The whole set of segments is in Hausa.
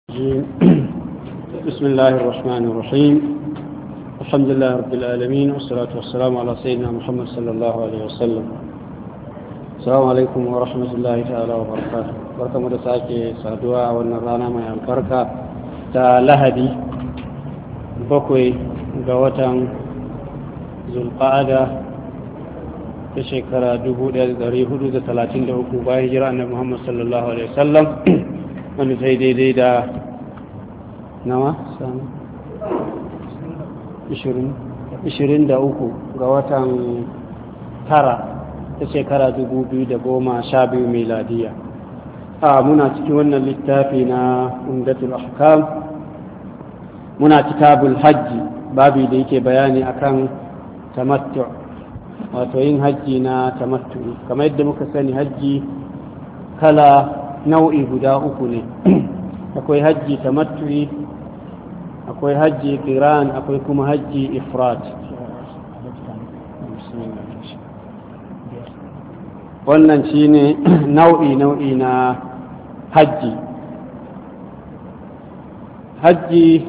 بسم الله الرحمن الرحيم. الحمد لله رب العالمين والصلاة والسلام على سيدنا محمد صلى الله عليه وسلم. السلام عليكم ورحمة الله تعالى وبركاته. بركة مدساكي سادوا ونرانا ما ينفرك تا لهدي بكوي قوة ذو القعدة ta shekara 1433 bayan hijira annabi Muhammad sallallahu alaihi wasallam wanda sai daidai da nawa sani 23 ga watan tara ta shekara 2012 miladiya. Muna cikin wannan littafi na Umdatul Ahkam, muna kitabul hajji, babi da yake bayani akan tamattu, wato yin hajji na tamattu. Kamar yadda muka sani hajji kala nau'i guda uku ne akwai hajji tamattu, akwai hajji qiran, akwai kuma hajji ifrat. wannan shine nau'i na hajji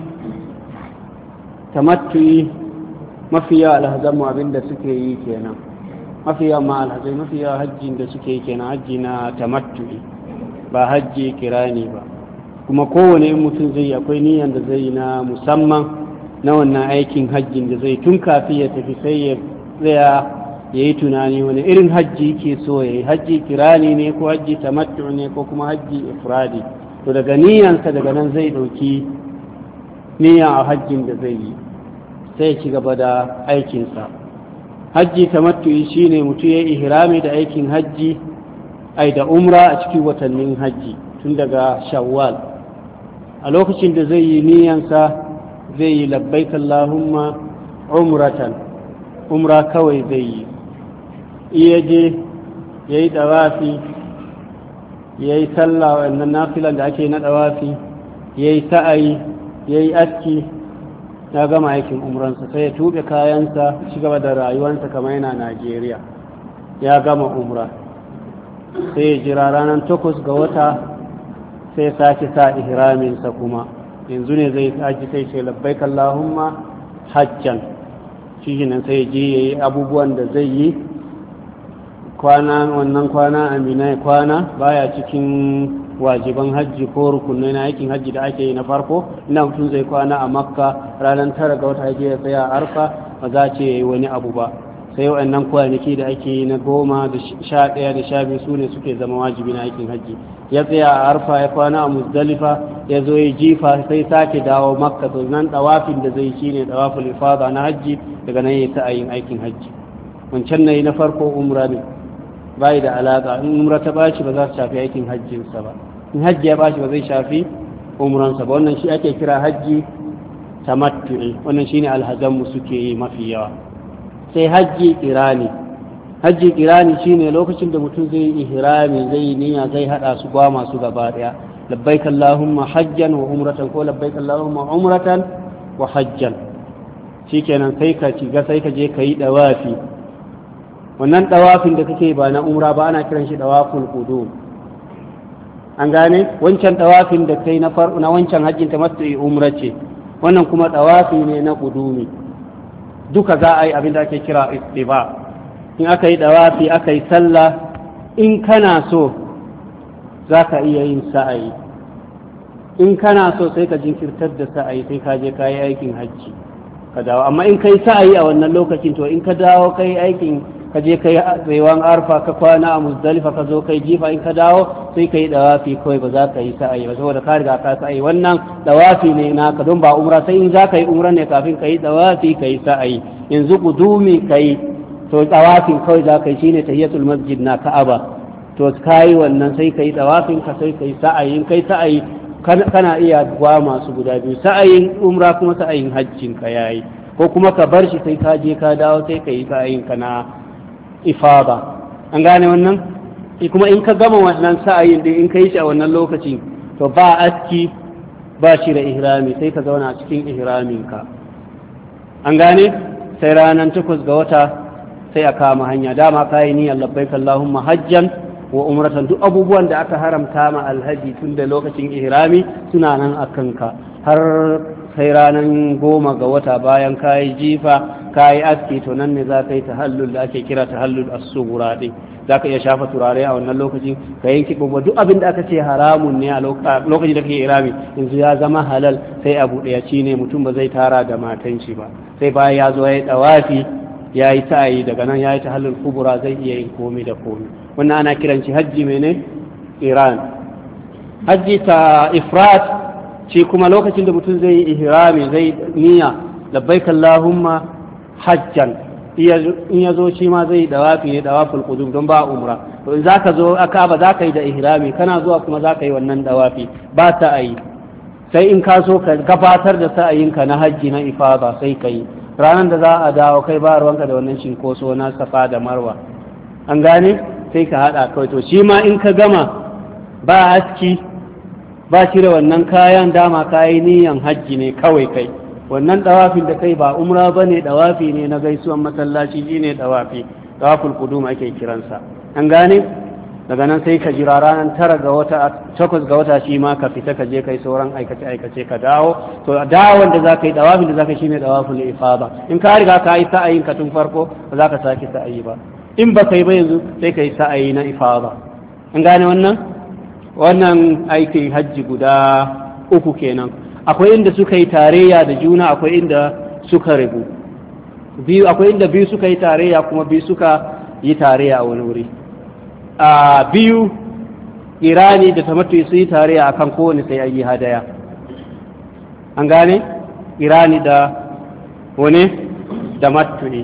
tamattu. mafiya alhazamu abinda suke yi kenan, mafiya hajjin da suke yi kenan hajji na tamattu'i, ba hajji kirani ba. kuma kowane mutum zai akwai niyyar da zai na musamman na wannan aikin hajjin da zai tun kafi ya tafi sai ya tsaya ya yi tunani wani irin hajji ke so ya yi, hajji kirani ne ko hajji tamattu ne ko kuma hajji ifradi. to daga niyyansa daga nan zai ɗauki niyya a hajjin da zai yi sai ci gaba da aikinsa. hajji tamattu'i shine mutum ya yi ihrami da aikin hajji da umra a cikin watannin hajji tun daga shawwal. a lokacin da zai yi niyansa zai yi labbaik Allahumma umratan, umra kawai zai yi. iya je ya yi dawafi, ya yi sallah wannan nafilan da ake na dawafi, ya yi sa'ayi, ya yi aski, ya gama aikin umransa sai ya tube kayansa ci gaba da rayuwarsa kamar yana Najeriya. ya gama umra sai ya jira ranar 8 ga wata sai ya sake sa ihraminsa kuma yanzu ne zai haji sai ce labbaik Allahumma hajjan. shi nan sai ya je ya yi abubuwan da zai yi wannan kwana amina kwana baya cikin wajiban hajji ko rukunai na aikin hajji da ake yi na farko. ina mutum zai kwana a makka ranar 9 ga wata ya tsaya a arfa, ba za ce ya yi wani abu ba. sai waɗannan kwanaki da ake yi na 10 da 11 da 12 su ne suke zama wajibi na aikin hajji. ya tsaya a arfa, ya kwana a muzdalifa, ya zo ya jifa, sai sake dawo makka. to nan dawafin da zai shi ne dawaful ifada na hajji, daga nan ya ta yin aikin hajji. wancan na yi na farko umra ne, bai da alaka. in umra ta baci ba za ta shafi aikin hajjinsa ba, in hajji ya bashi ba zai shafi umransa ba. wannan shi ake kira hajji tamattu'i, wannan shine alhazanmu suke yi mafi yawa. sai hajji kirani. hajji kirani shine lokacin da mutum zai yi ihrami, zai yi niyya, zai hada su ba masu gaba daya, labbaik Allahumma hajjan wa umratan ko labbaik Allahumma umratan wa hajjan. shikenan sai ka shiga, sai ka je ka yi dawafi. wannan dawafin da kake ba na umra ba ana kiran shi dawaful qudum. an gane wancan dawafin da kai na wancan hajjin tamattu'i umra ce, wannan kuma dawafi ne na qudumi. duka za a yi abin da ake kira istiba. in aka yi dawafi aka yi sallah, in kana so za ka iya yin sa'ayi, in kana so sai ka jinkirtar da sa'ayi sai ka je ka yi aikin hajji ka dawo. amma in kai sa'ayi a wannan lokacin, to in ka dawo kai aikin, ka je kai tsayuwan arfa, ka kwana a muzdalifa, ka zo kai jifa, in ka dawo sai ka yi dawafi kawai, ba za ka yi sa'ayi ba saboda ka riga ka sa'ayi. wannan dawafi ne naka, don ba umra. sai in za ka yi umra ne kafin ka yi dawafi ka yi sa'ayi. yanzu kudumi ka yi, to dawafin kawai za ka yi shine tahiyatul masjid na Ka'aba. to ka yi wannan sai ka yi dawafin ka, sai ka yi sa'ayi. in kai sa'ayi kana iya gwa masu guda biyu, sa'ayin umra kuma sa'ayin hajjin ka yayi, ko kuma ka bar shi sai ka je ka dawo sai ka yi sa'ayin ka na ifada. an gane wannan. kuma in ka gama wannan sa'ayin din, in ka yi shi a wannan lokacin, to ba aski ba shi da ihrami, sai ka zauna a cikin ihraminka. an gane. sai ranar 8 ga wata sai a kama hanya. dama ka yi niyyar labbaik Allahumma hajjan wa umratan duk abubuwan da aka haramta ma alhaji tun da lokacin ihrami suna nan a kanka har sai ranar 10 ga wata bayan kayi jifa kayi aski to nan ne za ka yi tahallul da ake kira tahallul as-sughra din za ka iya shafa turare a wannan lokacin ka yanki babba duk abin da aka ce haramun ne a lokacin da kake ihrami yanzu ya zama halal sai abu daya ne mutum ba zai tara da matan shi ba sai bayan ya zo ya yi dawafi ya yi ta'ayi daga nan ya yi tahallul kubura zai iya yin komai da komai wannan ana kiran shi hajji mene iran hajji ta ifrat shi kuma lokacin da mutum zai yi ihrami zai niyya labbaik allahumma hajjan in ya zo shi ma zai dawafi ne dawaful qudum don ba umra to in zaka zo akaba zaka yi da ihrami kana zuwa kuma zaka yi wannan dawafi ba ta ayi sai in ka so ka gabatar da sa'ayinka na hajji na ifada sai kai ranar da za a dawo kai ba ruwanka da wannan cinkoso na safa da marwa an gane sai ka hada kawai to shi ma in ka gama ba aski ba cire wannan kayan dama kayi niyan hajji ne kawai kai wannan dawafin da kai ba umra bane dawafi ne na gaisuwan masallaci shine dawaful qudum ake kiransa an gane daga nan sai ka jira ranar 8 ga wata shi ma ka fita ka je kai sauran aikace ka dawo to dawon da zaka yi dawafin da zaka shine dawaful ifada in ka riga ka yi sa'ayin ka tun farko ba za ka sake sa'ayi ba in ba kai ba yanzu sai ka yi sa'ayi na ifada an gane wannan aikin hajji guda 3 kenan akwai inda suka yi tarayya da juna akwai inda suka rabu akwai inda biyu suka yi tarayya kuma biyu suka yi tarayya a wani wuri a biyu irani da tamattu su yi tarayya akan kowane sai ayi hadaya an gane irani da wani da matu'i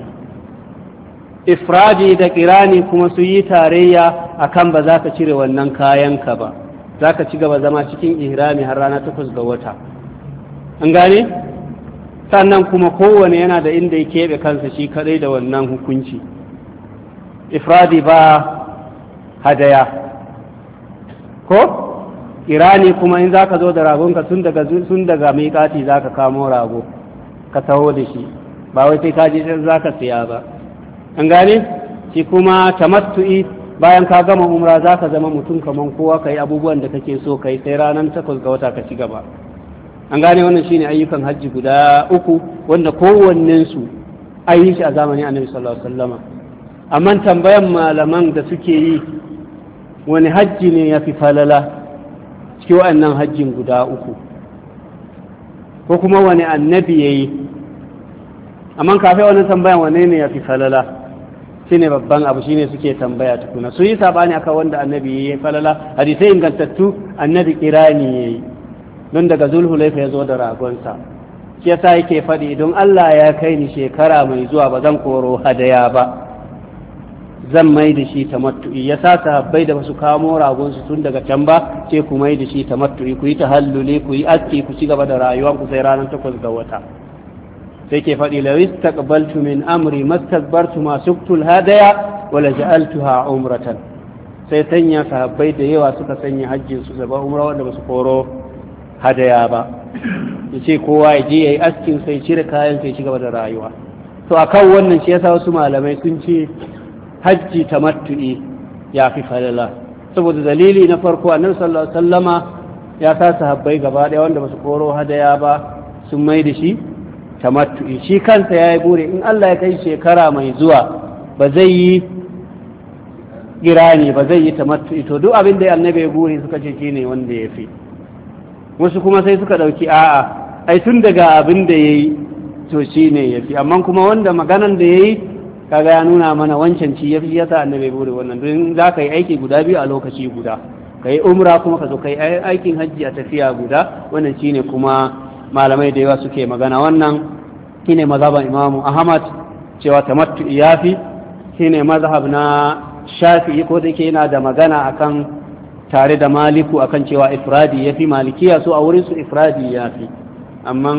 ifradi da kirani kuma su yi tarayya akan ba za ka cire wannan kayanka ba za ka ci gaba zama cikin ihrami har rana 8 ga wata an gane sannan kuma kowane yana da inda ya keɓe kansa shi kadai da wannan hukunci ifradi ba hadaya ko irani kuma in za ka zo da ragonka sun daga miƙati za ka kamo rago ka taho da shi ba wai sai ka je za ka siya ba an gane shi kuma tamattu'i bayan ka gama umra za ka zama mutum kaman kowa ka yi abubuwan da kake so ka yi sai ranar 8 ga wata ka ci gaba an gane wannan shine ayyukan hajji guda 3 wanda kowannensu ayi shi a zamanin annabi sallallahu alaihi wasallama amma tambayan malaman da suke yi wani hajji ne ya fi falala cikin wa'annan hajjin guda 3 ko kuma wani annabi ya yi amma kafin wani tambayan wane ne ya fi falala shine babban abu shine suke tambaya tukuna su yi sabani akan wanda annabi ya yi falala hadisai ingantattu annabi kirani ya yi don daga zulhulaifa ya zo da ragonsa shi yasa yake faɗi don Allah ya kai ni shekara mai zuwa ba zan koro hadaya ba zan mai da shi tamattu'i ya sa sahabbai da basu kamo ragonsu tun daga can ba ce ku mai da shi tamattu'i ku yi tahalluli ku yi aski ku ci gaba da rayuwar ku sai ranar 8 ga wata sai ke faɗi la istaqbaltu min amri mastakbartu ma suktul hadaya wala ja'altuha umratan sai sanya sahabbai da yawa suka sanya hajjin su zaba umra wanda basu koro hadaya ba yace kowa ya je yayi askin sai cire kayan sai ci gaba da rayuwa to akan wannan shi yasa wasu malamai sun ce hajji tamattu'i ya fi falala saboda dalili na farko annabi sallallahu alaihi wasallama ya sa sahabbai gaba daya wanda basu koro hadaya ba sun mai da shi tamattu'i shi kansa yayi bure in Allah ya kai shekara mai zuwa ba zai yi girani ba zai yi tamattu'i to duk abin da annabi ya bure suka ce shine wanda ya fi wasu kuma sai suka dauki a'a ai tun daga abin da yayi to shine yafi amma kuma wanda maganan da yayi kaga ya nuna mana wancan ci yafi yasa annabi bude wannan don za ka yi aiki guda biyu a lokaci guda ka yi umra kuma ka zo ka yi aikin hajji a tafiya guda wannan shine kuma malamai da yawa suke magana wannan shine mazhaban Imam Ahmad cewa tamattu yafi shine mazhab na Shafi'i ko da yake yana da magana akan tare da Maliku akan cewa ifradi yafi malikiya so a wurin su ifradi yafi amma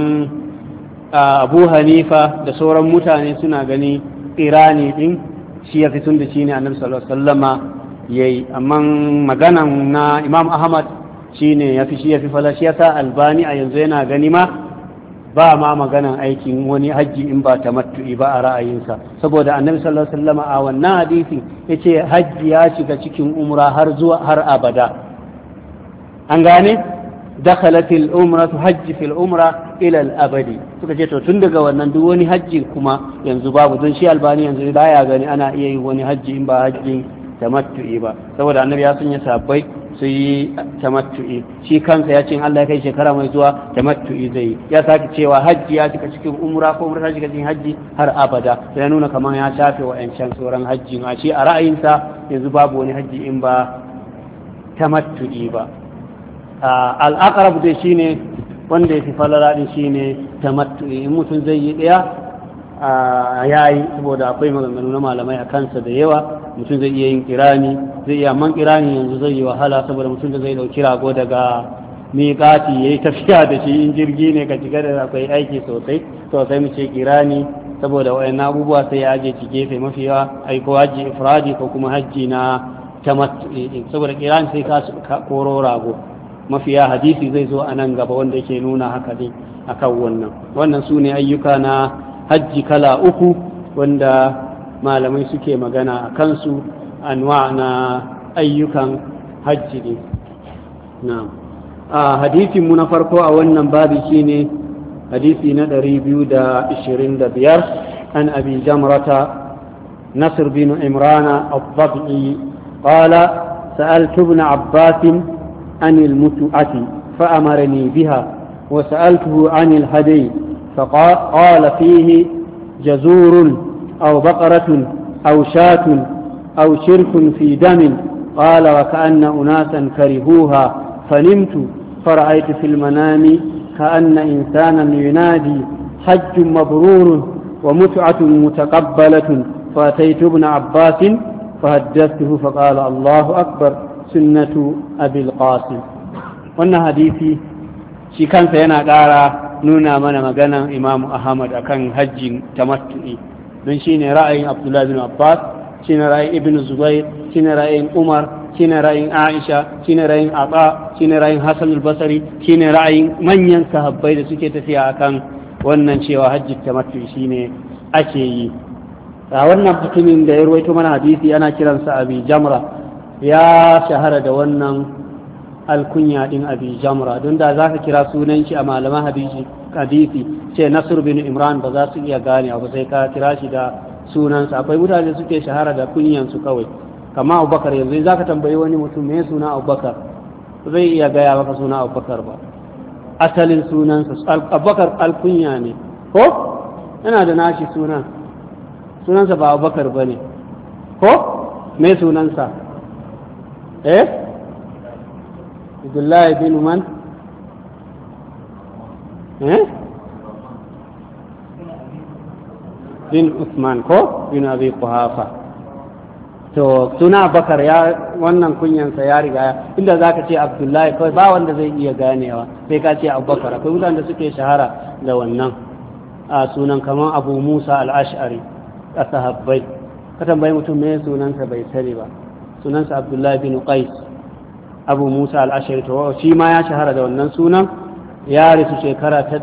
Abu Hanifa da sauran mutane suna gani irani din shi ya fi tun da shi ne annabi sallallahu alaihi wasallama yayi amma maganan na Imam Ahmad shine ya fi fala shi yasa Albani a yanzu yana gani ma ba ma maganan aikin wani hajji in ba tamattu'i ba a ra'ayinsa, saboda annabi sallallahu alaihi wasallam a wannan hadisi yace hajji ya shiga cikin umra har abada. an gane dakhalat al-umratu hajji fil umra ila al-abadi, suka ce to tun daga wannan duk wani hajji kuma yanzu babu, don shi albani yanzu baya gani ana iya yin wani hajji in ba hajjin tamattu'i ba, saboda annabi ya sanya sabbai su yi tamattu'i, shi kansa ya ce in Allah ya kai shekara mai zuwa tamattu'i zai yi, ya sake cewa hajji ya cika cikin umra ko umra ta cika cikin hajji har abada, sai ya nuna kamar ya shafe wa'ancan sauran hajji, a shi a ra'ayinsa yanzu babu wani hajji in ba tamattu'i ba. Al-aqrab dai shine wanda ya fi falala din shine tamattu'i, in mutum zai yi daya yayi, saboda akwai maganganu na malamai a kansa da yawa. Mutum zai iya yin kirani, zai iya man kirani yanzu zai yi wahala, saboda mutum da zai dauki rago daga miƙati yayi tafiya da shi in jirgi ne ka shiga da akwai aiki sosai, to sai mu ce kirani, saboda wayannan abubuwa sai ya aje ci gefe, mafi yawa ai ko hajji ifradi ko kuma hajji na tamattu'i, saboda kirani sai ka koro rago, mafiya hadisi zai zo a nan gaba wanda yake nuna haka ne akan wannan su ne ayyuka na hajji kala uku wanda malamai suke magana a kansu, anwa na ayyukan hajji ne. Hadisin mu na farko a wannan babi shine hadisi na 225 an abi jamrata nasr bin imrana al-dhabi qala sa'altu ibn abbas عن المتعة فأمرني بها وسألته عن الهدي فقال فيه جزور أو بقرة أو شاة أو شرك في دم قال وكأن أناسا كرهوها فنمت فرأيت في المنام كأن إنسانا ينادي حج مبرور ومتعة متقبلة فأتيت ابن عباس فحدثته فقال الله أكبر sunnatu abil qasim. Wannan hadisi shi kansa yana ƙara nuna mana maganan imamu ahmad akan hajjin tamattu'i, don shine ra'ayin abdullahi bin abbas, shine ra'ayin ibn zubair, shine ra'ayin umar, shine ra'ayin aisha, shine ra'ayin aba, shine ra'ayin hasan al-basri, shine ra'ayin manyan sahabbai da suke tafiya akan wannan cewa hajjin tamattu'i shine ake yi. A wannan mutumin da ya ruwaito mana hadisi ana kiransa abi jamra, ya shahara da wannan alkunya din abi jamra, don da za ka kira sunan shi a malaman hadisi ce nasr bin imran ba za su iya gane abu sai ka kira shi da sunansa. Akwai mutane suke shahara da kunyansu kawai, kama abubakar, yanzu za ka tambayi wani mutum me suna abubakar, zai iya gaya maka suna abubakar ba, asalin sunansa abubakar alkunya ne, ko yana da nashi sunansa ba abubakar ba ne, ko me sunansa Abdullahi bin man bin Usman ko bin Abi Quhafa. To suna Bakar ya wannan kunyansa ya riga, inda zaka ce Abdullahi kawai ba wanda zai iya ganewa, sai ka ce Abubakar. Akwai mutanen da suke shahara da wannan a sunan, kamar Abu Musa al-Ash'ari a sahabbai, ka tambayi mutum me sunansa bai sani ba, sunansa Abdullahi bin Qais. Abu Musa al-Ashari to shi ma ya shahara da wannan sunan, ya rasu shekara ta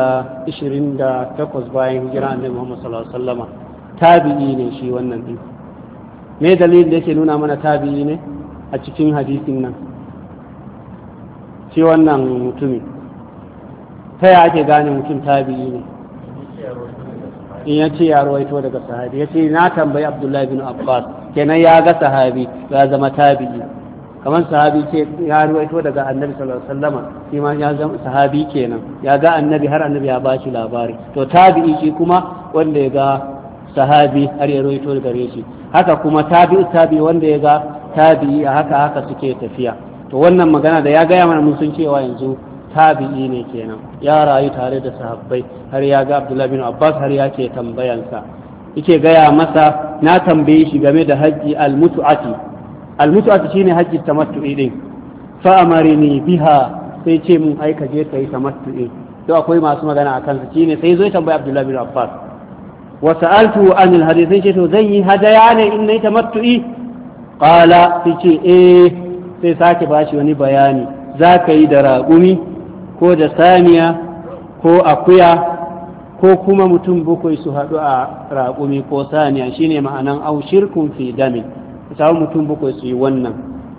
128 bayan hijira annabi Muhammad sallallahu alaihi wasallama. Tabi'i ne shi wannan din. Me dalilin da yake nuna mana tabi'i ne a cikin hadisin nan? Shi wannan mutumin ta ya ake gane mutum tabi'i ne? In ya ce ya rawaito daga sahabi, ya ce na tambayi Abdullahi bin Abbas, kenan ya ga sahabi ya zama tabi'i. Kamar sahabi ce ya rawaito daga annabi sallallahu alaihi wasallam, shi ma ya zama sahabi kenan, ya ga annabi har annabi ya ba shi labari. To tabi'i shi kuma wanda ya ga sahabi har ya rawaito daga gare shi, haka kuma tabi'i wanda ya ga tabi'i, a haka suke tafiya. To wannan magana da ya gaya mana mun sun cewa yanzu tabi'i ne kenan, ya rayu tare da sahabbai har ya ga Abdullahi bin Abbas har ya ke tambayansa, yake gaya masa na tambaye shi game da hajji al-mutu'ati shine hajji tamattu'i din, fa amarini biha, sai ce mun aika je kai tamattu'i. To akwai masu magana akan sa, shine sai zo ya tambayi Abdullahi bin Abbas, wa sa'altu anil hadith, sai ce to zan yi hadaya ne in nayi tamattu'i? Qala, sai ce sai sake bashi wani bayani, za ka yi da raƙumi ko da saniya ko akuya ko kuma mutum bakwai su haɗu a raƙumi ko saniya shine ma'anan au shirkun fi damin samu mutum bakwai su yi wannan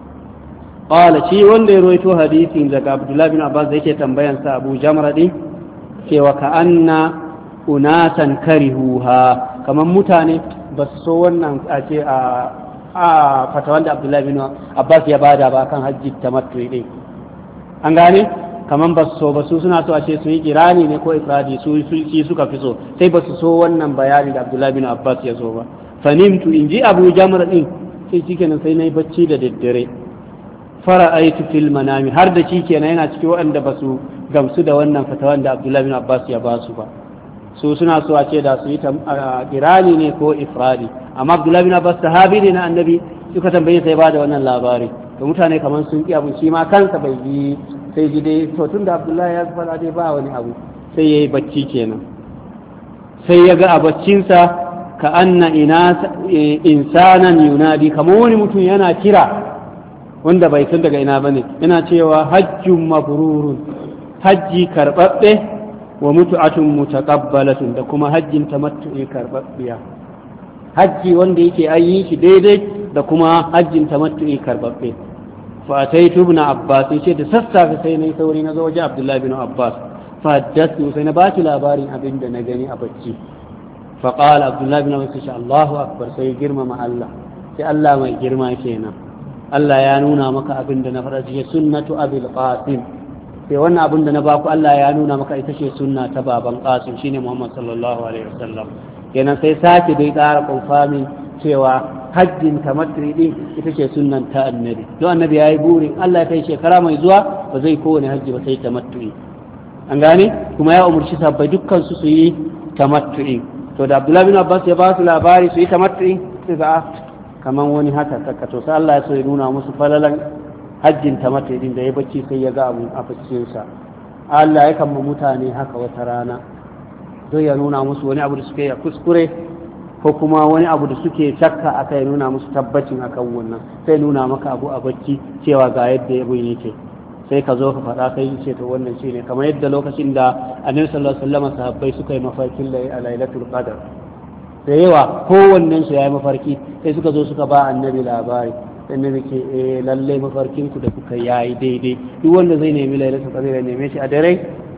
qala shi wanda ya roito hadisin daga Abdullah bin Abbas da yake tambayan sa Abu Jamra din cewa ka anna unasan karihuha kaman mutane ba su so wannan a ce a fatawan da Abdullah bin Abbas ya bada ba kan hajji tamattu din an gane kaman ba su so ba su suna so a ce su yi kirani ne ko ifradi su suka fi so sai ba su so wannan bayani da Abdullah bin Abbas ya zo ba fanimtu inji Abu Jamra din sai shikenan sai nayi bacci da daddare fara'aitu fil manami har da shikenan yana cikin waɗanda ba su gamsu da wannan fatawan da Abdullah bin Abbas ya ba su ba su suna so a ce da su yi kirani ne ko ifradi amma Abdullah bin Abbas sahabi ne na annabi suka tambaye sai ba da wannan labari to mutane kaman sun ki abu shi ma kansa bai yi sai ji dai to tunda Abdullah ya fara dai ba wani abu sai yayi bacci kenan sai ya ga a baccinsa ka anna insanan yunadi kamar wani mutum yana kira wanda bai san daga ina bane yana cewa hajjun mabrurun hajji karbabbe wa mutu'atun mutaqabbalatun da kuma hajjin tamattu'i karbabbiya hajji wanda yake ayi shi daidai da kuma hajjin tamattu'i karbabbe fa ataitu ibn Abbas sai da sassafe sai nayi sauri na zo wajen Abdullah bin Abbas fa haddathu sai na baki labarin abin da na gani a bacci fa qala Abdullah bin Abbas insha Allahu akbar sai girmama Allah sai Allah mai girma kenan Allah ya nuna maka abin da na faɗa ce sunnatu abil qasim sai wannan abin da na baku Allah ya nuna maka ita ce sunna ta baban qasim shine Muhammad sallallahu alaihi wasallam kenan sai sake dai ƙara confirming cewa hajjin tamattu din ita ce sunnan ta annabi don annabi yayi burin Allah ya kai shekara mai zuwa ba zai kowane hajji ba sai tamattu an gane kuma ya umurci sabbai dukkan su yi tamattu to da Abdullah bin Abbas ya ba su labari su yi tamattu sai ga kaman wani haka to sai Allah ya so ya nuna musu falalan hajjin tamattu din da ya bacci sai ya ga abu a cikinsa Allah ya kama mutane haka wata rana don ya nuna musu wani abu da suke ya kuskure ko kuma wani abu da suke shakka aka ya nuna musu tabbacin akan wannan sai nuna maka abu a bacci cewa ga yadda abun yake sai ka zo ka faɗa kai ce to wannan shine kamar yadda lokacin da Annabi sallallahu alaihi wasallam sahabbai suka yi mafarkin lailatul qadr da yawa kowannen su yayi mafarki sai suka zo suka ba Annabi labari annabi ke lalle mafarkin ku da kuka yayi daidai duk wanda zai nemi lailatul qadr ya neme shi a dare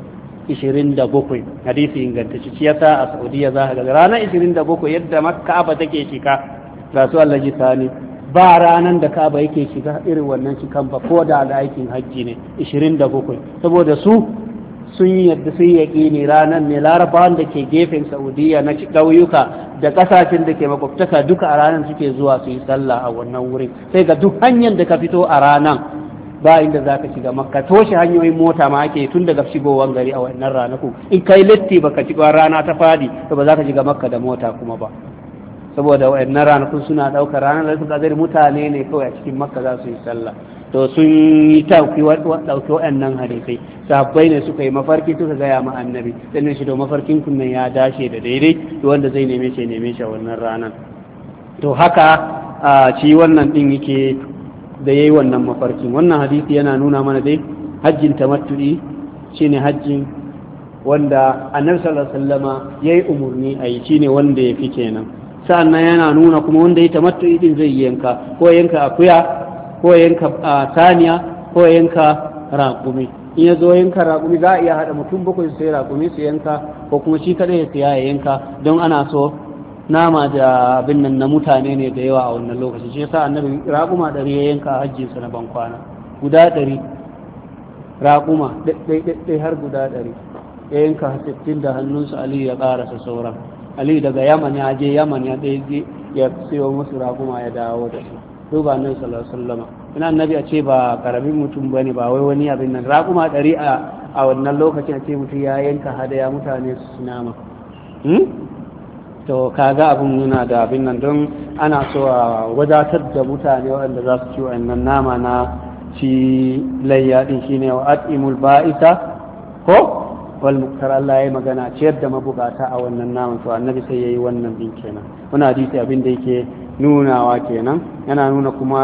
27 hadisi ingantacce shi yasa a Saudiya za ka ga ranar 27 yadda Ka'aba take shiga ga su Allah ji sani ba ranan da Ka'aba yake shiga irin wannan shikan ba ko da aikin hajji ne 27 saboda su sun yadda sun yaƙini ranar ne larabawan da ke gefen Saudiya na ƙauyuka da ƙasashen da ke makwabtaka duka a ranar suke zuwa su yi sallah a wannan wurin sai ga duk hanyar da ka fito a ranar ba inda za ka shiga makka toshe hanyoyin mota ma ake tun daga shigowar gari a wannan ranaku in kai latti baka shiga rana ta fadi to ba za ka shiga makka da mota kuma ba saboda wannan ranakun suna ɗaukar ranar da suka zari mutane ne kawai a cikin makka za su yi sallah to sun yi ɗauki waɗannan hadisai sabbai ne suka yi mafarki suka gaya ma annabi sannan shi da mafarkin kunnan ya dashe da daidai wanda zai neme shi a wannan ranar to haka a ci wannan ɗin yake da yayi wannan mafarkin wannan hadisi yana nuna mana dai hajjin tamattu'i shine hajjin wanda annabi sallallahu alaihi wasallama yayi umurni a yi shine wanda yafi kenan sa'annan yana nuna kuma wanda ya tamattu'i din zai yanka ko yanka akuya ko yanka saniya ko yanka raƙumi in ya zo yanka raƙumi za a iya haɗa mutum bakwai su sai raƙumi su yanka ko kuma shi kaɗai ya siya ya yanka don ana so nama da abin nan na mutane ne da yawa a wannan lokaci shi yasa annabi raƙuma 100 ya yanka hajjinsa na ban kwana guda 100 raƙuma ɗai har guda 100 ya yanka 60 da hannunsa aliyu ya ƙarasa sauran aliyu daga yaman ya je yaman ya ɗaya ya siyo musu raƙuma ya dawo da su duba annabi sallallahu alaihi wasallam ina annabi a ce ba karamin mutum bane ba wai wani abin nan raƙuma 100 a wannan lokacin a ce mutum ya yanka hadaya mutane su nama to kaga abin yana da abin nan don ana so a wadatar da mutane waɗanda za su ci wannan nama na ci layya din shine wa atimul ba'isa ko wal muktar Allah ya magana ciyar da mabukata a wannan naman to annabi sai yayi wannan din kenan wannan hadisi abin da yake nunawa kenan yana nuna kuma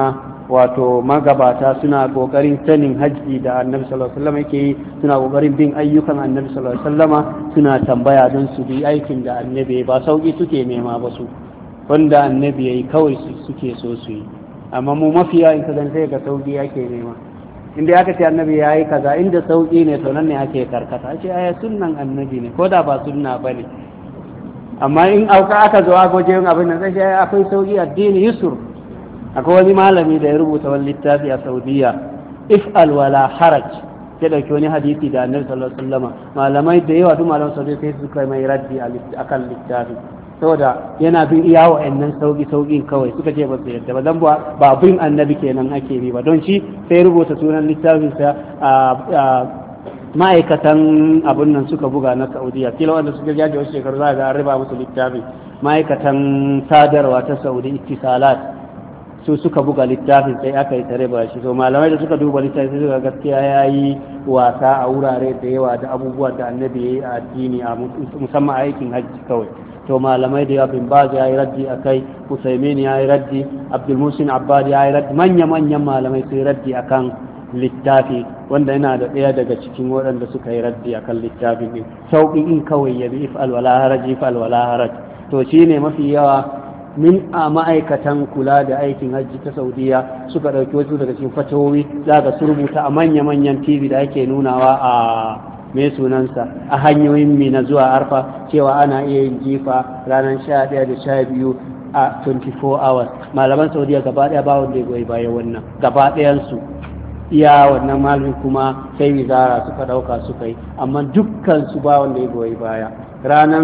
wato magabata suna kokarin sanin hajji da annabi sallallahu alaihi wasallam yake yi, suna kokarin bin ayyukan annabi sallallahu alaihi wasallama, suna tambaya don su bi aikin da annabi ba sauki suke nema ba su, wanda annabi yayi kawai suke so su yi. amma mu mafiya in ka gani sai ga sauki yake nema, inda aka ce annabi yayi kaza inda sauki ne to nan ne ake karkata, ce aya sunnan annabi ne ko da ba sunna bane. amma in aka zo a gojen abin nan sai akwai sauki, addini yusur. akwai wani malami da ya rubuta wani littafi a Saudiya, if'al wala haraj, ya dauki wani hadisi da annabi sallallahu alaihi wasallam, malamai da yawa duk malaman Saudiya sai suka mai raddi akan littafi, saboda yana bin iya wa'annan sauƙin kawai, suka ce ba su yadda ba, dan ba bin annabi kenan ake bi ba, don shi sai rubuta sunan littafinsa a ma'aikatan abun nan suka buga na Saudiya, kila wanda suka jaje wasu shekaru za ga an riba musu littafi, ma'aikatan sadarwa ta Saudi ittisalat su suka buga littafin sai aka yi tare ba shi. So malamai da suka duba littafin suka gaskiya yayi wasa a wurare da yawa da abubuwan da annabi yayi a addini, a musamman aikin hajji kawai. to malamai da yawa, bin Baz yayi raddi akai, Usaimin yayi raddi, Abdul Musin Abbad yayi raddi, manyan malamai sai raddi akan littafi, wanda yana da ɗaya daga cikin waɗanda suka yi raddi akan littafin ne. Sauƙi in kawai ya bi if'al wala haraj, if'al wala haraj, to shine mafi yawa min a ma'aikatan kula da aikin hajji ta Saudiya suka ɗauki wasu daga cikin fatawowi, za ga su rubuta a manya-manyan TV da ake nunawa a mai sunansa a hanyoyin Mina zuwa Arfa, cewa ana iya yin jifa ranar 11 da 12 a 24 hours. Malaman Saudiya gaba ɗaya ba wanda ya goyi bayan wannan, gaba ɗayansu iya wannan malamin kuma sai wizara suka ɗauka suka yi, amma dukkan su ba wanda ya goyi baya. Ranar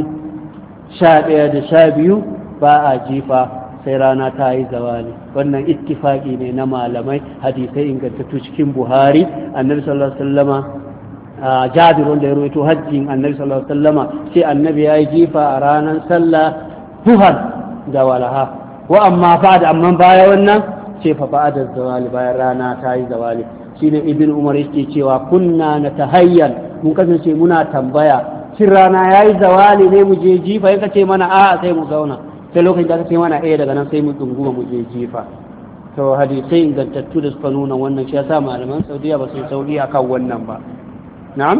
11 da 12 ba a jifa sai rana ta yi zawali, wannan ittifaqi ne na malamai, hadisai ingantattu cikin Buhari, annabi sallallahu alaihi wasallama Jabir wanda ya rawaito hajjin annabi sallallahu alaihi wasallama sai annabi ya yi jifa a ranar sallah duhan da walaha, wa amma baya wannan ce fa ba'da zawali, bayan rana ta yi zawali. Shine Ibn Umar yake cewa kunna natahayyan, mun kasance muna tambaya shin rana yayi zawali ne mu je jifa, in ka ce mana a'a sai mu zauna, sai lokacin da aka ce mana daga nan sai mu dunguma mu je jifa. to hadisai ingantattu da suka nuna wannan, shi yasa malaman Saudiya ba su sauri akan wannan ba. na'am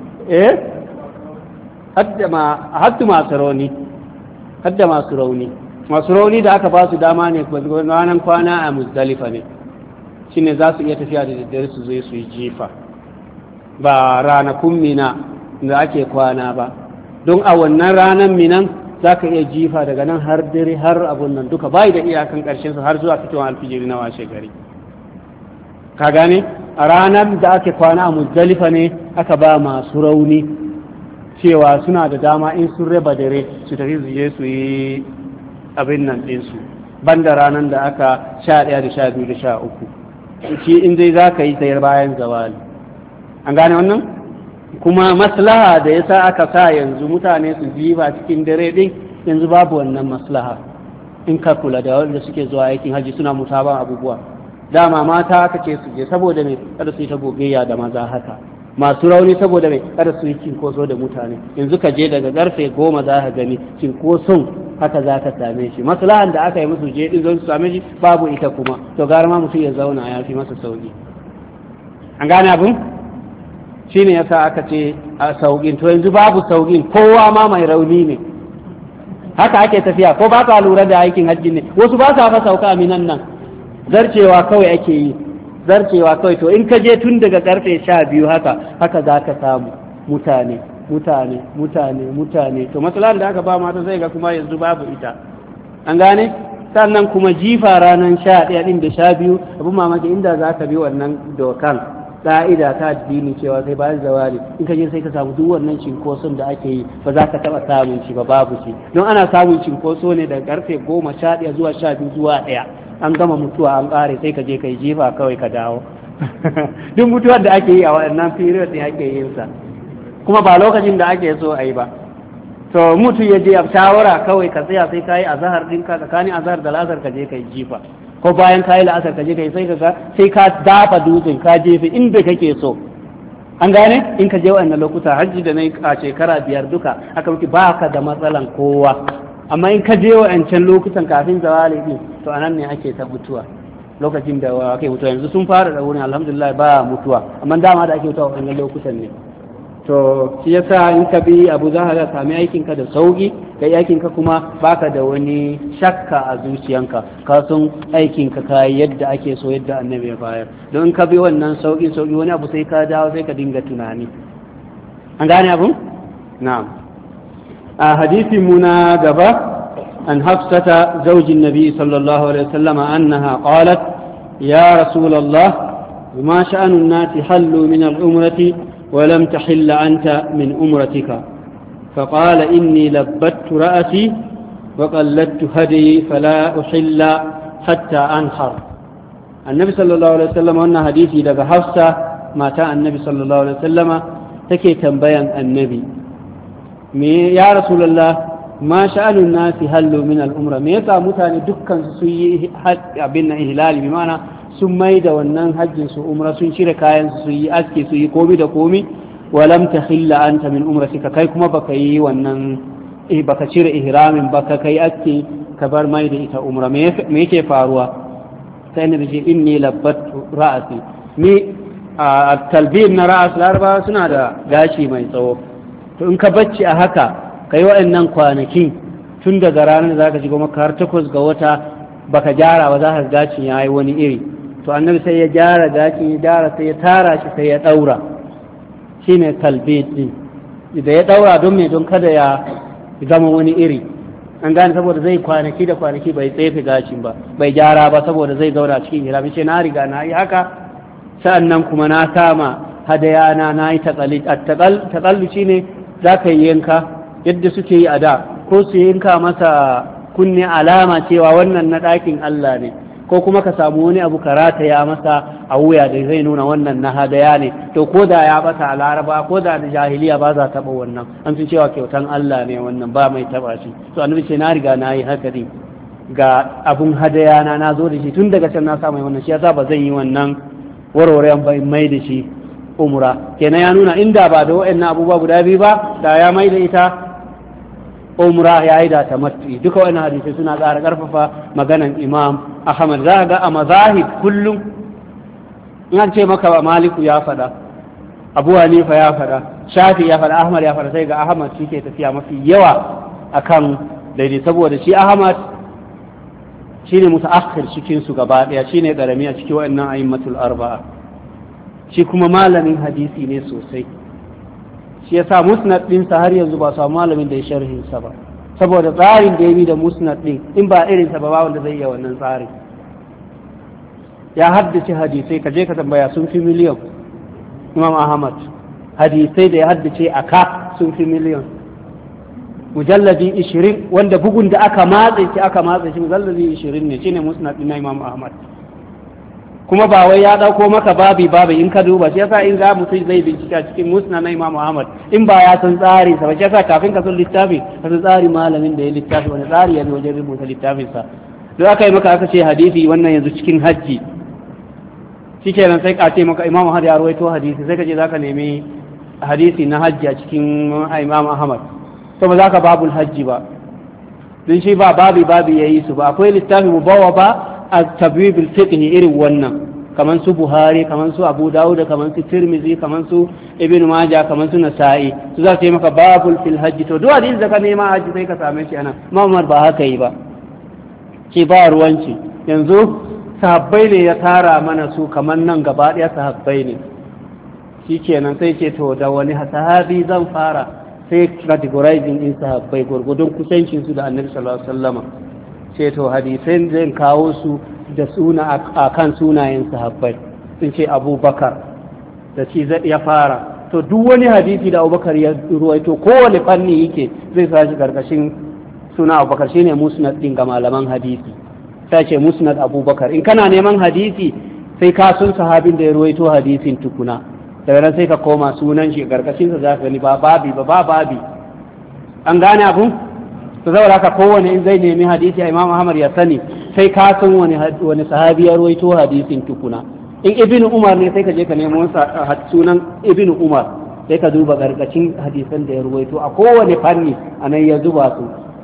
hadda masu rauni da aka ba su dama ne ranar kwana a Muzdalifa ne, shine za su iya tafiya da daddare su zai su yi jifa, ba ranakun Mina da ake kwana ba, don a wannan ranar Minan za ka iya jifa daga nan har dare har abun nan duka bai da iyakan ƙarshen su har zuwa fitowar alfijiri na washe gari. ka gane a ranar da ake kwana a Muzdalifa ne aka ba masu rauni cewa suna da dama in sun raba dare su tafi su je su yi abin nan ɗinsu, banda ranar da aka 11 da 12 da 13 shi in dai za ka yi sayar bayan zawali. an gane wannan kuma maslaha da yasa aka sa yanzu mutane su jiba cikin dare din, yanzu babu wannan maslaha in ka kula da wanda suke zuwa aikin haji suna mutaban abubuwa. dama mata aka ce su je saboda me kada su yi ta gogayya da maza haka, masu rauni saboda me kada su yi cinkoso da mutane. yanzu ka je daga karfe 10 za ka gani cinkoson haka za ka same shi, maslahan da aka yi musu je din don su same shi babu ita kuma, to gara ma mutum ya zauna ya fi masa sauki. an gane abin shine yasa aka ce a sauƙin, to yanzu babu sauƙin, kowa ma mai rauni ne, haka ake tafiya. ko ba ka lura da aikin hajji ne, wasu ba sa fa sauka minan nan, zarcewa kawai ake yi, zarcewa kawai. to in ka je tun daga karfe 12 haka za ka samu mutane. to matsalar da aka ba mata zai ga kuma yanzu babu ita. an gane sannan kuma jifa ranar 11 din da 12 abin mamaki inda za ka bi wannan dokan ka'ida ta addini cewa sai bayan zawali in ka je sai ka samu duk wannan cinkoson da ake yi ba za ka taɓa samun shi ba, babu shi. don ana samun cinkoso ne daga karfe 10 11 zuwa 12 zuwa 1 an gama mutuwa an ƙare sai ka je ka yi jifa kawai ka dawo. duk mutuwar da ake yi a waɗannan period ne ake yin sa, kuma ba lokacin da ake so a yi ba. to mutu ya je a shawara kawai ka tsaya sai ka yi azahar ɗinka tsakanin azahar da lasar ka je ka yi jifa, ko bayan ka yi la'asar ka je ka yi sai ka dafa dutsen ka jefe inda kake so. an gane in ka je waɗannan lokuta hajji da na yi a shekara 5 duka aka muke ba ka da matsalan kowa, amma in ka je waɗancan lokutan kafin zawali din to anan ne ake ta mutuwa. lokacin da ake mutuwa yanzu sun fara da wurin alhamdulillah ba mutuwa amma dama da ake mutuwa wannan lokutan ne to shi yasa in ka bi abu za ka sami aikinka da sauki kai aikinka kuma baka da wani shakka a zuciyanka ka san aikinka ka yadda ake so yadda annabi ya bayar don ka bi wannan sauki wani abu sai ka dawo sai ka dinga tunani an gane abu na'am a hadisi muna gaba an hafsata zaujin nabi sallallahu alaihi wasallam annaha qalat ya rasulullah ma sha'anun nasi hallu min al-umrati ولم تحل أنت من أمرتك فقال إني لبت رأسي وقلدت هدي فلا أحل حتى أنحر النبي صلى الله عليه وسلم أن حديثي لك حفصة ما تاء النبي صلى الله عليه وسلم تكي تنبيا النبي يا رسول الله ما شأن الناس هلوا من الأمرة ميتا متاني دكا سيئ بين إهلال بمعنى sun mai da wannan hajjin su umra sun cire kayan su yi aski su yi komi da komi walam tahilla anta min umratika kai kuma baka yi wannan baka cire ihramin baka kai aski ka bar mai da ita umra me yake faruwa sai ne ce inni labbattu ra'asi ni a talbir na ra'as laraba suna da gashi mai tsawo to in ka bacci a haka kai waɗannan kwanakin tun daga ranar da zaka shiga maka har 8 ga wata baka gyara ba za ka gashin yayi wani iri to annabi sai ya gyara gashi ya gyara sai ya tara shi sai ya daura shine talbid din da ya daura don me don kada ya zama wani iri an gane saboda zai kwanaki da kwanaki bai tsefe gashin ba bai gyara ba saboda zai zauna cikin hirami ce na riga na yi haka sa'annan kuma na kama hadaya na yi taƙallu shine za ka yi yanka yadda suke yi a da ko su yanka masa kunne alama cewa wannan na ɗakin Allah ne ko kuma ka samu wani abu karata ya masa a wuya da zai nuna wannan na hadaya ne to ko da ya bata a laraba ko da jahiliya ba za taɓa wannan an fi cewa kyautan Allah ne wannan ba mai taɓa shi to annabi ce na riga na yi haka din ga abun hadaya na zo da shi tun daga can na sa mai wannan shi yasa ba zan yi wannan warwaren ba mai da shi umra kenan ya nuna inda ba da wa'annan abubuwa guda biyu ba da ya mai da ita umra ya yi da tamattu duka wa'annan hadisi suna ƙara ƙarfafa maganan imam Ahmad za ga a mazahib kullum in an ce maka Maliku ya faɗa Abu Hanifa ya faɗa Shafi ya faɗa Ahmad ya faɗa sai ga Ahmad shi ke tafiya mafi yawa akan daidai saboda shi Ahmad shine mutaakhir cikin su gaba daya shine karami a cikin wa'annan a'immatul arba'a shi kuma malamin hadisi ne sosai shi yasa musnad din sa har yanzu ba samu malamin da ya sharhin sa ba saboda tsarin da ya bi da musnad din in ba irin sa ba wanda zai iya wannan tsarin ya haddace hadisai ka je ka tambaya sun fi miliyan Imam Ahmad hadisai da ya haddace a ka sun fi miliyan mujalladi 20 wanda bugun da aka matse shi mujalladi 20 ne shine musnad din Imam Ahmad kuma ba wai ya dauko maka babi in ka duba shi yasa in ga mutum zai bincika cikin musnad na Imam Ahmad in ba ya san tsari sa ba shi yasa kafin ka san littafi ka san tsari malamin da ya littafi wani tsari ya wajen rubuta littafin sa don aka yi maka aka ce hadisi wannan yanzu cikin hajji shikenan sai ka ce maka Imam Ahmad ya rawaito hadisi sai ka je zaka nemi hadisi na hajji a cikin Imam Ahmad to ba zaka babul hajji ba don shi ba babi yayi su ba akwai littafi mubawa ba at-tabwib al-fiqh irin wannan kaman su Buhari kaman su Abu Dawud kaman su Tirmidhi kaman su Ibn Majah kaman su Nasa'i su za su yi maka babul fil hajj to duk hadisi da ka nema hajji sai ka same shi anan Muhammad ba haka yi ba shi ba ruwanci yanzu sahabbai ne ya tara mana su kaman nan gaba daya sahabbai ne shikenan sai ce to da wani sahabi zan fara sai categorizing din sahabbai gurgudun kusancin su da Annabi sallallahu alaihi wasallam ce to hadisan zan kawo su da suna a kan sunayen sahabbai sun ce Abubakar da shi ya fara to duk wani hadisi da Abubakar ya ruwaito kowane fanni yake zai sa shi karkashin suna Abubakar shine musnad din ga malaman hadisi sai ce musnad Abubakar in kana neman hadisi sai ka sun sahabin da ya ruwaito hadisin tukuna daga nan sai ka koma sunan shi karkashin sa zaka gani ba babi an gane abun to saboda haka kowane in zai nemi hadisi a Imam Ahmad ya sani sai ka san wani sahabi ya ruwaito hadisin tukuna in Ibn Umar ne sai ka je ka nemo sunan Ibn Umar sai ka duba karkashin hadisan da ya ruwaito a kowane fanni anan ya zuba su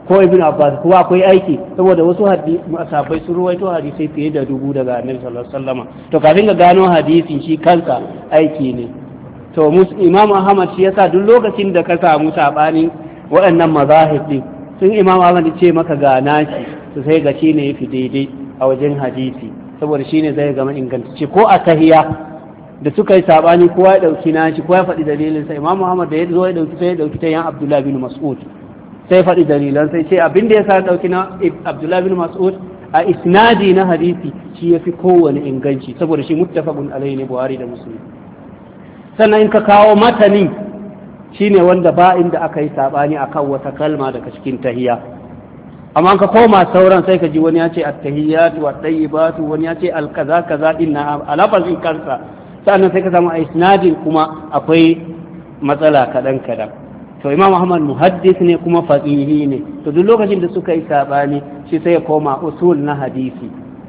ko ibn abbas kuma akwai aiki saboda wasu sahabbai sun ruwaito hadisai fiye da 1000 daga annabi sallallahu alaihi wasallam to kafin ka gano hadisin shi kansa aiki ne to imam ahmad shi yasa duk lokacin da ka samu sabanin waɗannan mazahib din sun imam ahmad ce maka ga nashi to sai ga shine yafi daidai a wajen hadisi saboda shine zai gama ingantacce ko a tahiya da suka yi sabani kowa ya dauki nashi kowa ya faɗi dalilin sa imam ahmad da ya zo ya dauki sai ya dauki ta yan abdullah bin mas'ud sai faɗi dalilan sai ce abin da ya sa dauki na abdullah bin mas'ud a isnadi na hadisi shi yafi kowane inganci saboda shi muttafaqun alaihi ne buhari da muslim sannan in ka kawo matanin shine wanda ba inda aka yi sabani akan wata kalma daga cikin tahiyya amma ka koma sauran sai ka ji wani ya ce at-tahiyyatu wat-tayyibatu wani ya ce al-kaza kaza dinna alafazin kansa sannan sai ka samu a isnadin kuma akwai matsala kadan to imam ahmad muhaddis ne kuma faqihi ne to duk lokacin da suka yi sabani shi sai ya koma usul na hadisi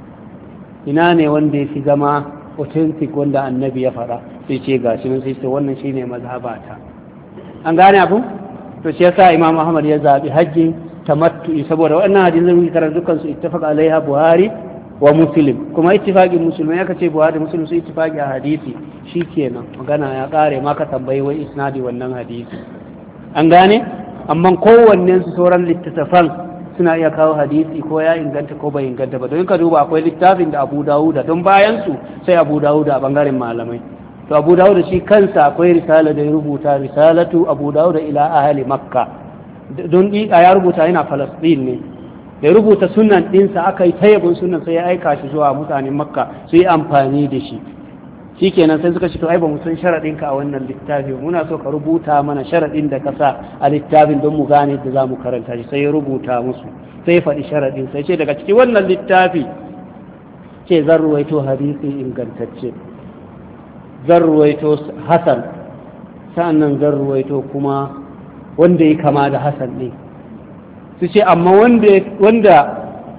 ina ne wanda ya fi zama authentic wanda annabi ya faɗa sai ce gashi nan sai wannan shine mazhabata an gane abu to shi yasa imam ahmad ya zabi hajji tamattu'i saboda wannan hadisin mun karanta dukkan su ittafaq alaiha buhari wa muslim kuma ittifaqin musulmai aka ce buhari da muslim su ittifaqi a hadisi shikenan magana ya kare ma ka tambayi wai isnadi wannan hadisi an gane amma kowannen su sauran littattafan suna iya kawo hadisi ko ya inganta ko bai inganta ba don ka duba akwai littafin da Abu Dawud don bayan su sai Abu Dawud a bangaren malamai to Abu Dawud shi kansa akwai risala da ya rubuta risalatu Abu Dawud ila ahli Makka don ya rubuta yana Palestine ne da ya rubuta sunan dinsa aka yi tayyabin sunan sai ya aika shi zuwa mutanen Makka su yi amfani da shi shikenan sai suka ce to ai ba mu san sharadin ka a wannan littafi muna so ka rubuta mana sharadin da ka sa a littafin don mu gane da za mu karanta shi sai ya rubuta musu sai ya faɗi sharadin sai ce daga cikin wannan littafi ce zan ruwaito hadisi ingantacce zan ruwaito hasan sa'annan zan ruwaito kuma wanda ya kama da hasan ne su ce amma wanda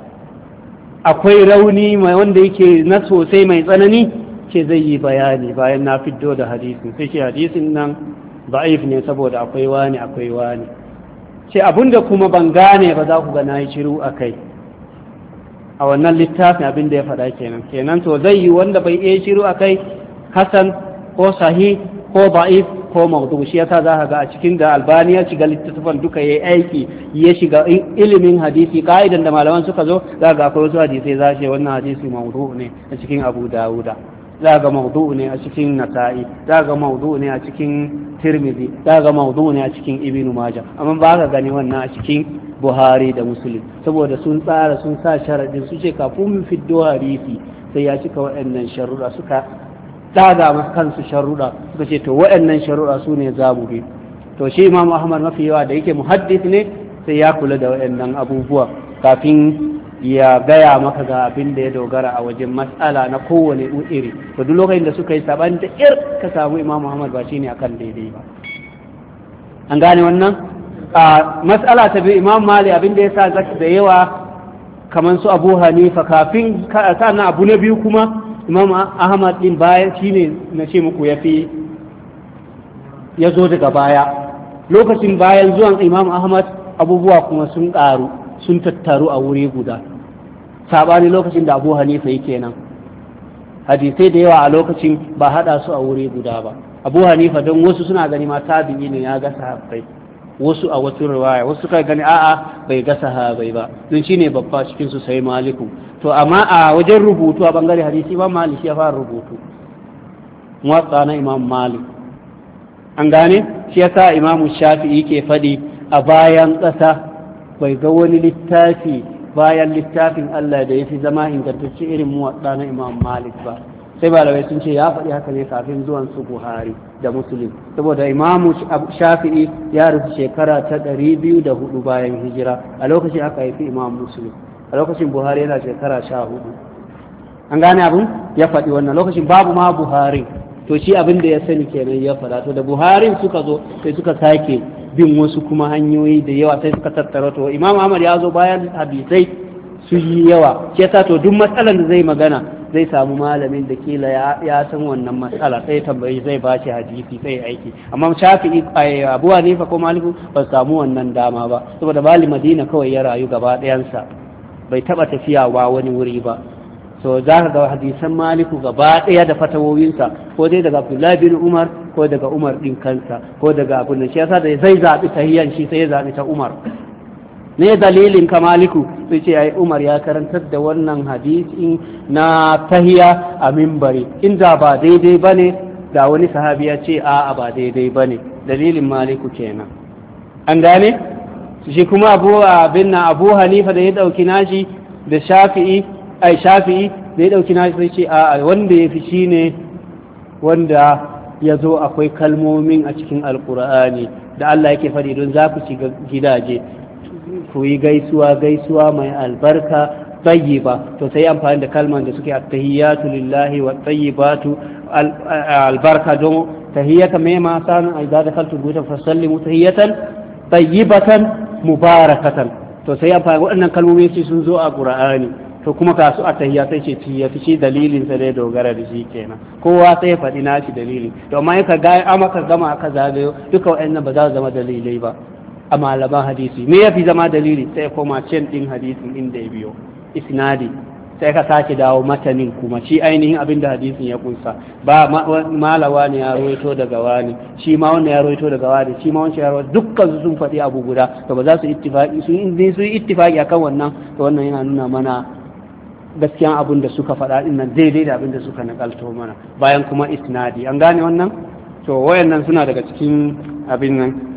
akwai rauni mai wanda yake na sosai mai tsanani ce zai yi bayani bayan na fiddo da hadisin sai ce hadisin nan da'if ne saboda akwai wani ce abinda kuma ban gane ba za ku ga na yi shiru a kai a wannan littafin abin da ya faɗa kenan to zai yi wanda bai iya shiru a kai hasan ko sahih ko da'if ko mawdu shi yasa za ka ga a cikin da albani ya shiga littattafan duka yayi aiki ya shiga ilimin hadisi ka'idan da malaman suka zo za ga akwai wasu hadisai za ce wannan hadisi mawdu ne a cikin Abu Dawuda za ga mawdu ne a cikin Nasa'i za ga mawdu ne a cikin Tirmidhi za ga mawdu ne a cikin Ibn Majah amma ba ka gani wannan a cikin Buhari da Muslim saboda sun tsara sun sa sharadin su ce kafin mu fiddo hadisi sai ya cika waɗannan sharuɗa suka daga masu kansu sharuɗa suka ce to waɗannan sharuɗa su ne za mu bi to shi imam ahmad mafi yawa da yake muhaddis ne sai ya kula da waɗannan abubuwa kafin ya gaya maka ga abin da ya dogara a wajen mas'ala na kowane iri to duk lokacin da suka yi saban da ka samu imam ahmad ba shine akan daidai ba an gane wannan a mas'ala ta biyu imam mali abin da ya sa zaki da yawa kamar su abu hanifa kafin sannan abu na biyu kuma imam ahmad din bayan shine na ce muku ya zo daga baya lokacin bayan zuwan imam ahmad abubuwa kuma sun ƙaru sun tattaru a wuri guda sabani lokacin da abu hanifa yake nan hadisai da yawa a lokacin ba hada su a wuri guda ba abu hanifa don wasu suna gani ma tabi'i ne ya ga sahabbai wasu a wasu riwaya wasu kai gani a'a bai ga sahabbai ba don shine babba cikin su sai maliku to amma a wajen rubutu a bangare hadisi ba malik ya fara rubutu muwatta na imam malik an gane shi yasa imam shafi'i ke fadi a bayan ƙasa bai ga wani littafi bayan littafin Allah da yafi zama ingantacce irin muwatta na imam malik ba sai malamai sun ce ya faɗi haka ne kafin zuwan su buhari da muslim saboda imamu shafi'i ya rufe shekara ta 204 bayan hijira a lokacin aka haifi imam muslim a lokacin buhari yana shekara 14 an gane abin ya faɗi wannan lokacin babu ma buhari to shi abin da ya sani kenan ya faɗa to da buhari suka zo sai suka sake bin wasu kuma hanyoyi da yawa sai suka tattara to imam ahmad ya zo bayan hadisai su yi yawa shi yasa to duk matsalar da zai magana zai samu malamin da kila ya san wannan matsala sai tambayi zai ba shi hadisi sai aiki amma shafi'i Abu Hanifa ko Maliku ba samu wannan dama ba saboda bali Madina kawai ya rayu gaba ɗayansa bai taba tafiya wa wani wuri ba so za ka ga hadisan Maliku gaba ɗaya da fatawowinsa ko dai daga Abdullahi bin Umar ko daga Umar din kansa ko daga abun da shi yasa da zai zabi tahiyyan shi sai ya zabi ta Umar ne dalilin ka Maliku sai ce ai Umar ya karantar da wannan hadisi na tahiya a minbari inda ba daidai bane da wani sahabi ya ce a'a ba daidai bane dalilin Maliku kenan an gane shi kuma Abu Hanifa da ya dauki nashi da Shafi'i da ya dauki nashi sai ce a'a wanda ya fi shine wanda ya zo akwai kalmomin a cikin alkur'ani da Allah yake faɗi don za ku shiga gidaje ku yi gaisuwa mai albarka tayyiba to sai amfani da kalman da suke at-tahiyyatu lillahi wa tayyibatu albarka don tahiyyata mai ma san idza dakaltu buyutan fasallimu tahiyatan tayyibatan mubarakatan to sai amfani waɗannan kalmomi sun zo a qur'ani to kuma ka su a tahiyya sai ce ya fi shi dalilin sa dai dogara da shi kenan kowa sai ya faɗi nashi dalili to amma in ka ga aka gama aka zagayo duka waɗannan ba za su zama dalilai ba a malaman hadisi me ya fi zama dalili sai koma can din hadisin inda ya biyo isnadi sai ka sake dawo matanin kuma shi ainihin abin da hadisin ya kunsa ba malawa ne ya roito daga wani shi ma wannan ya roito daga wani shi ma wancan ya roito dukkan su sun faɗi abu guda to ba za su ittifaqi su yi ittifaqi akan wannan to wannan yana nuna mana gaskiyan abin da suka faɗa din nan daidai da abin da suka nakalto mana bayan kuma isnadi an gane wannan to wayannan suna daga cikin abin nan